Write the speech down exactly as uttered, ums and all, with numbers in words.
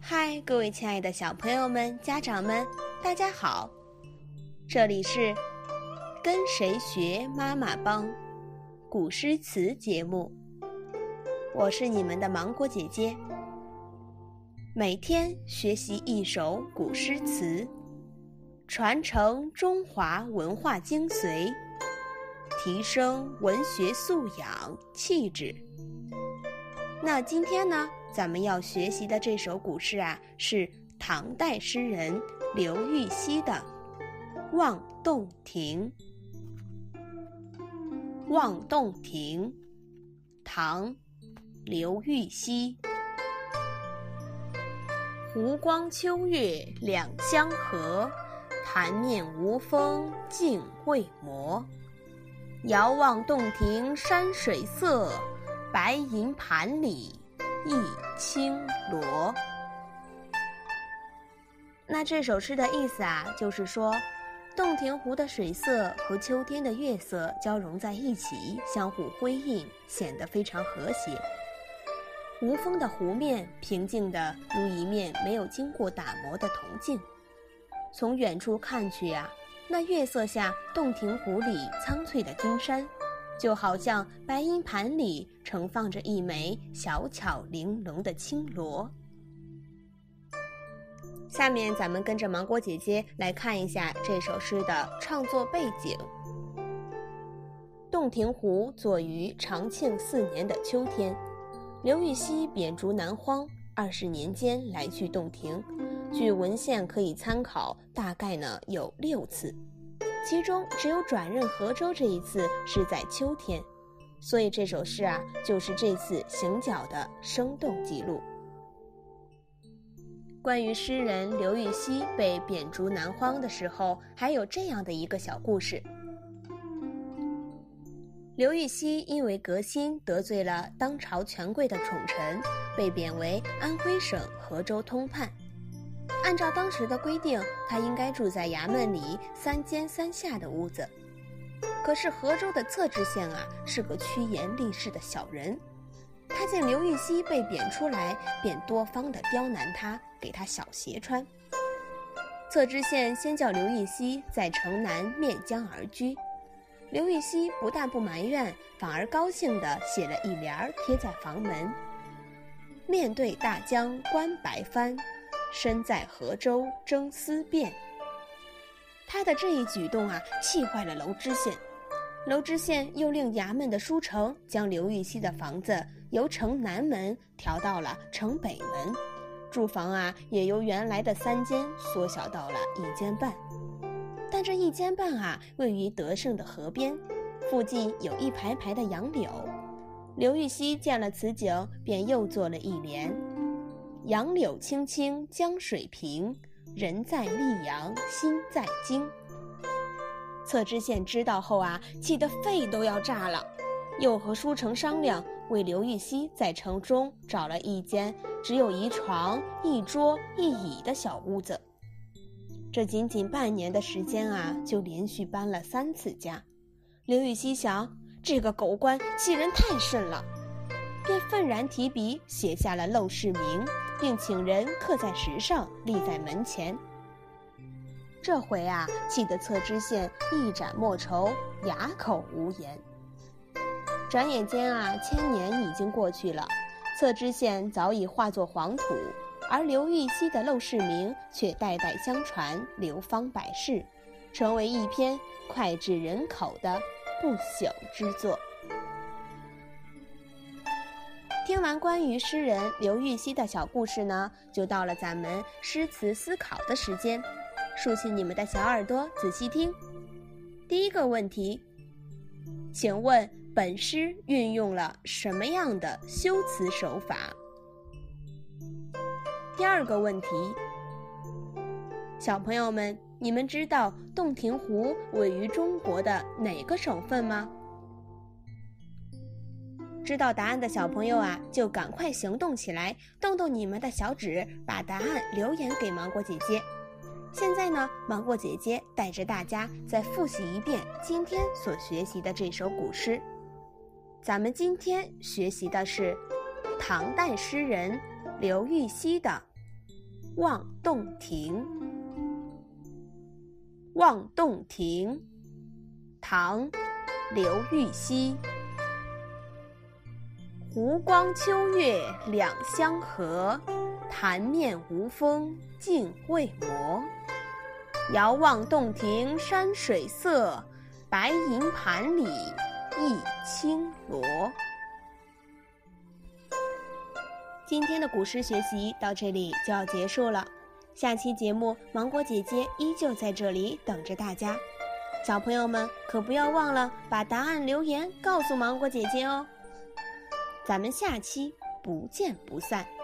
嗨，各位亲爱的小朋友们、家长们，大家好！这里是跟谁学妈妈帮古诗词节目，我是你们的芒果姐姐。每天学习一首古诗词，传承中华文化精髓，提升文学素养气质。那今天呢，咱们要学习的这首古诗啊，是唐代诗人刘禹锡的《望洞庭》。《望洞庭》，唐·刘禹锡。湖光秋月两相和，潭面无风镜未磨。遥望洞庭山水色，白银盘里一青螺。那这首诗的意思啊，就是说洞庭湖的水色和秋天的月色交融在一起，相互辉映，显得非常和谐。无风的湖面平静的如一面没有经过打磨的铜镜。从远处看去啊，那月色下洞庭湖里苍翠的金山，就好像白银盘里盛放着一枚小巧玲珑的青螺。下面咱们跟着芒果姐姐来看一下这首诗的创作背景。洞庭湖作于长庆四年的秋天，刘禹锡贬逐南荒，二十年间来去洞庭，据文献可以参考，大概呢有六次，其中只有转任河州这一次是在秋天，所以这首诗啊，就是这次行脚的生动记录。关于诗人刘禹锡被贬逐南荒的时候，还有这样的一个小故事。刘禹锡因为革新得罪了当朝权贵的宠臣，被贬为安徽省合州通判。按照当时的规定，他应该住在衙门里三间三下的屋子。可是合州的策知县啊，是个趋炎厉势的小人。他见刘禹锡被贬出来，便多方的刁难他，给他小鞋穿。策知县先叫刘禹锡在城南面江而居。刘禹锡不但不埋怨，反而高兴地写了一联贴在房门：面对大江观白帆，身在河州争思辨。他的这一举动啊，气坏了娄知县。娄知县又令衙门的书丞将刘禹锡的房子由城南门调到了城北门，住房啊也由原来的三间缩小到了一间半。但这一间半啊，位于德胜的河边，附近有一排排的杨柳。刘禹锡见了此景，便又做了一联：杨柳青青江水平，人在溧阳心在京。策知县知道后啊，气得肺都要炸了，又和书丞商量，为刘禹锡在城中找了一间只有一床一桌一椅的小屋子。这仅仅半年的时间啊，就连续搬了三次家。刘禹锡想，这个狗官欺人太甚了，便愤然提笔写下了陋室铭，并请人刻在石上，立在门前。这回啊，气得策知县一展莫愁，哑口无言。转眼间啊，千年已经过去了，策知县早已化作黄土，而刘禹锡的陋室铭却代代相传，流芳百世，成为一篇脍炙人口的不朽之作。听完关于诗人刘禹锡的小故事呢，就到了咱们诗词思考的时间。竖起你们的小耳朵，仔细听。第一个问题，请问本诗运用了什么样的修辞手法？第二个问题，小朋友们，你们知道洞庭湖位于中国的哪个省份吗？知道答案的小朋友啊，就赶快行动起来，动动你们的小指，把答案留言给芒果姐姐。现在呢，芒果姐姐带着大家再复习一遍今天所学习的这首古诗。咱们今天学习的是唐代诗人刘禹锡的望洞庭。望洞庭，唐·刘禹锡。湖光秋月两相和，潭面无风镜未磨。遥望洞庭山水色，白银盘里一青螺。今天的古诗学习到这里就要结束了，下期节目芒果姐姐依旧在这里等着大家。小朋友们可不要忘了把答案留言告诉芒果姐姐哦。咱们下期不见不散。